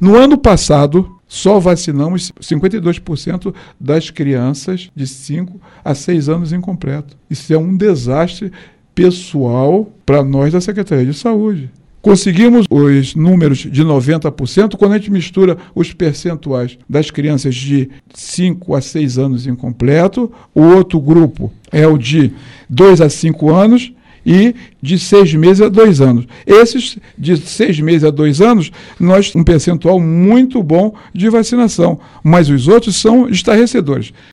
No ano passado, só vacinamos 52% das crianças de 5 a 6 anos incompleto. Isso é um desastre pessoal para nós da Secretaria de Saúde. Conseguimos os números de 90% quando a gente mistura os percentuais das crianças de 5 a 6 anos incompleto, o outro grupo é o de 2 a 5 anos e de 6 meses a 2 anos. Esses de 6 meses a 2 anos, nós temos um percentual muito bom de vacinação, mas os outros são estarrecedores.